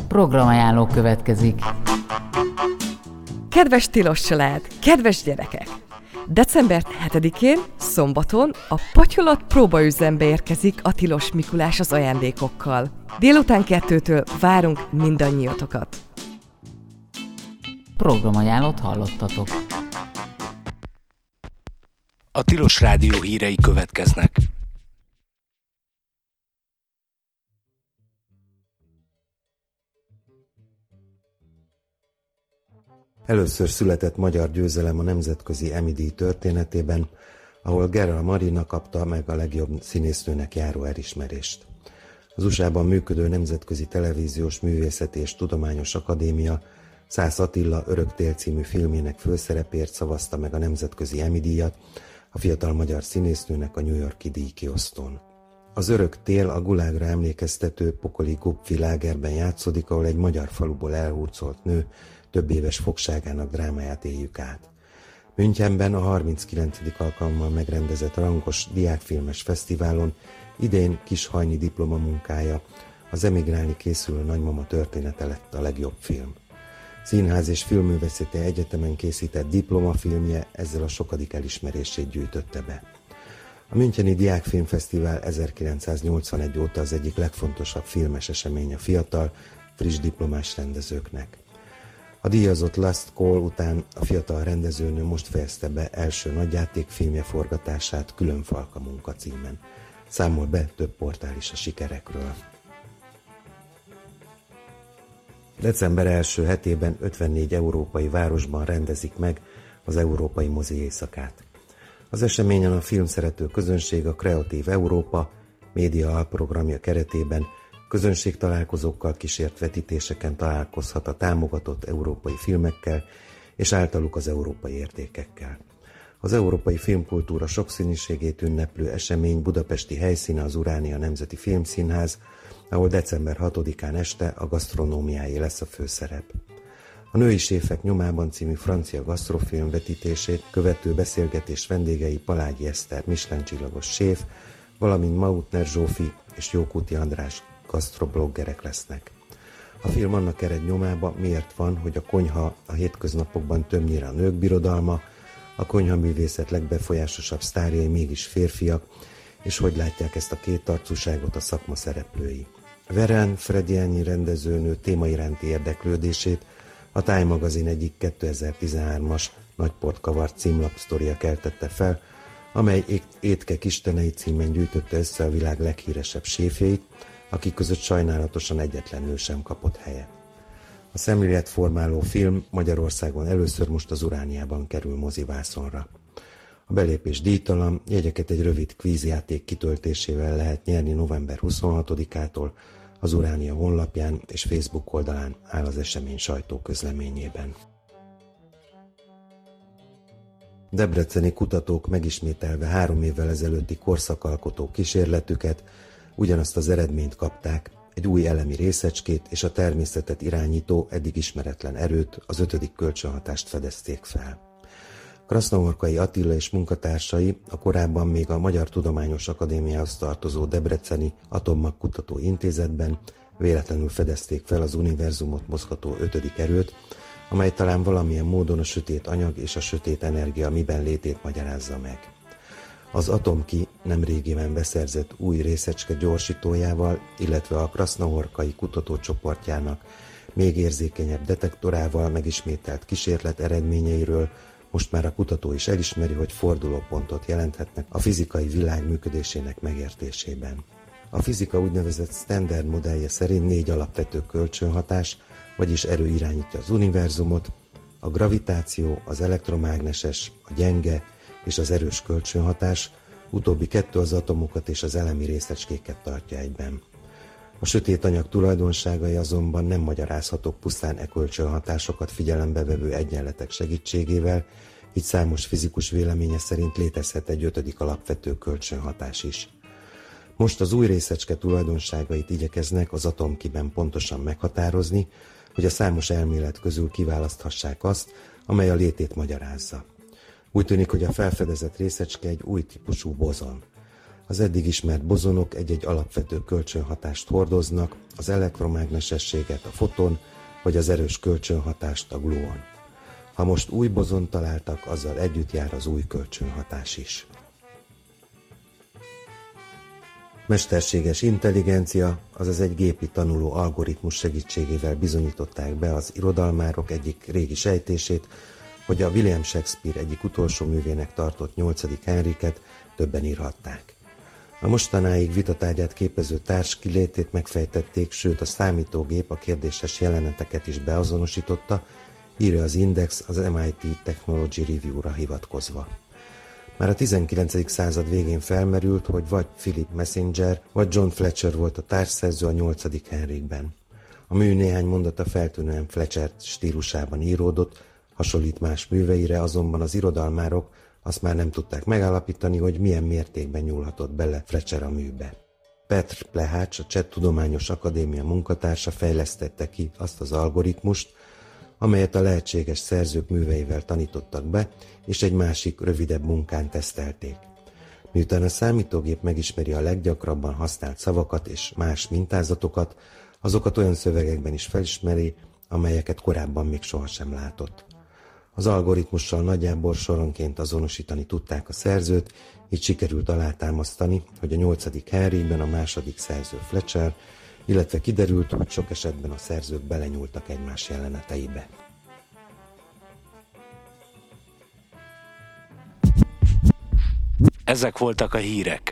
Programajánló következik. Kedves tilos család, kedves gyerekek! December 7-én, szombaton a Patyolat próbaüzembe érkezik a Tilos Mikulás az ajándékokkal. Délután 2-től várunk mindannyiótokat. Programajánlót hallottatok. A Tilos Rádió hírei következnek. Először született magyar győzelem a nemzetközi Emmy-díj történetében, ahol Gera Marina kapta meg a legjobb színésznőnek járó elismerést. Az USA-ban működő Nemzetközi Televíziós Művészeti és Tudományos Akadémia Szász Attila Örök tél című filmjének főszerepért szavazta meg a nemzetközi Emmy-díjat a fiatal magyar színésznőnek a New York-i díjkiosztón. Az Örök tél a gulágra emlékeztető pokoli Gupfi lágerben játszódik, ahol egy magyar faluból elhurcolt nő több éves fogságának drámáját éljük át. Münchenben a 39. alkalommal megrendezett Rangos Diákfilmes Fesztiválon idén Kishajni diplomamunkája, az Emigrálni készülő nagymama története lett a legjobb film. Színház és Filmművészeti Egyetemen készített diplomafilmje ezzel a sokadik elismerését gyűjtötte be. A Müncheni Diákfilmfesztivál 1981 óta az egyik legfontosabb filmes esemény a fiatal, friss diplomás rendezőknek. A díjazott Last Call után a fiatal rendezőnő most fejezte be első nagyjátékfilmje forgatását Különfalka munka címen. Számol be több portál is a sikerekről. December első hetében 54 európai városban rendezik meg az Európai Mozi Éjszakát. Az eseményen a filmszerető közönség a Kreatív Európa média alprogramja keretében közönségtalálkozókkal kísért vetítéseken találkozhat a támogatott európai filmekkel és általuk az európai értékekkel. Az európai filmkultúra sokszínűségét ünneplő esemény budapesti helyszíne az Uránia Nemzeti Filmszínház, ahol december 6-án este a gasztronómiáé lesz a főszerep. A Női séfek nyomában című francia gasztrofilm vetítését követő beszélgetés vendégei Palágyi Eszter Michelin-csillagos séf, valamint Mautner Zsófi és Jókuti András gasztrobloggerek lesznek. A film annak ered nyomába, miért van, hogy a konyha a hétköznapokban többnyire a nők birodalma, a konyhaművészet legbefolyásosabb sztárjai mégis férfiak, és hogy látják ezt a kétarcúságot a szakma szereplői. Veren Frediányi rendezőnő téma iránti érdeklődését a Time magazin egyik 2013-as Nagyport kavart címlapsztoria keltette fel, amely Étkek istenei címen gyűjtötte össze a világ leghíresebb séfjeit, akik között sajnálatosan egyetlenül sem kapott helyet. A szemléletformáló film Magyarországon először most az Urániában kerül mozivászonra. A belépés díjtalan, jegyeket egy rövid kvízjáték kitöltésével lehet nyerni november 26-ától, az Uránia honlapján és Facebook oldalán áll az esemény sajtóközleményében. Debreceni kutatók megismételve 3 évvel ezelőtti korszakalkotó kísérletüket ugyanazt az eredményt kapták, egy új elemi részecskét és a természetet irányító, eddig ismeretlen erőt, az 5. kölcsönhatást fedezték fel. Krasznahorkai Attila és munkatársai a korábban még a Magyar Tudományos Akadémiához tartozó Debreceni Atommagkutató Intézetben véletlenül fedezték fel az univerzumot mozgató 5. erőt, amely talán valamilyen módon a sötét anyag és a sötét energia miben létét magyarázza meg. Az Atomki nemrégiben beszerzett új részecske gyorsítójával, illetve a krasznahorkai kutatócsoportjának még érzékenyebb detektorával megismételt kísérlet eredményeiről most már a kutató is elismeri, hogy fordulópontot jelenthetnek a fizikai világ működésének megértésében. A fizika úgynevezett standard modellje szerint 4 alapvető kölcsönhatás, vagyis erő irányítja az univerzumot, a gravitáció, az elektromágneses, a gyenge és az erős kölcsönhatás, utóbbi 2 az atomokat és az elemi részecskéket tartja egyben. A sötét anyag tulajdonságai azonban nem magyarázhatók pusztán kölcsönhatásokat figyelembe vevő egyenletek segítségével, így számos fizikus véleménye szerint létezhet egy 5. alapvető kölcsönhatás is. Most az új részecske tulajdonságait igyekeznek az Atomkiben pontosan meghatározni, hogy a számos elmélet közül kiválaszthassák azt, amely a létét magyarázza. Úgy tűnik, hogy a felfedezett részecske egy új típusú bozon. Az eddig ismert bozonok egy-egy alapvető kölcsönhatást hordoznak, az elektromágnesességet, a foton, vagy az erős kölcsönhatást, a gluon. Ha most új bozont találtak, azzal együtt jár az új kölcsönhatás is. Mesterséges intelligencia, azaz egy gépi tanuló algoritmus segítségével bizonyították be az irodalmárok egyik régi sejtését, hogy a William Shakespeare egyik utolsó művének tartott 8. Henriket többen írhatták. A mostanáig vitatárgyát képező társ kilétét megfejtették, sőt a számítógép a kérdéses jeleneteket is beazonosította, írja az Index az MIT Technology Review-ra hivatkozva. Már a 19. század végén felmerült, hogy vagy Philip Messenger, vagy John Fletcher volt a társszerző a 8. Henrikben. A mű néhány mondata feltűnően Fletcher stílusában íródott, hasonlít más műveire, azonban az irodalmárok azt már nem tudták megállapítani, hogy milyen mértékben nyúlhatott bele Fletcher a műbe. Petr Plehács, a Cseh Tudományos Akadémia munkatársa fejlesztette ki azt az algoritmust, amelyet a lehetséges szerzők műveivel tanítottak be, és egy másik, rövidebb munkán tesztelték. Miután a számítógép megismeri a leggyakrabban használt szavakat és más mintázatokat, azokat olyan szövegekben is felismeri, amelyeket korábban még sohasem látott. Az algoritmussal nagyjából soronként azonosítani tudták a szerzőt, így sikerült alátámasztani, hogy a 8. Henrikben a második szerző Fletcher, illetve kiderült, hogy sok esetben a szerzők belenyúltak egymás jeleneteibe. Ezek voltak a hírek.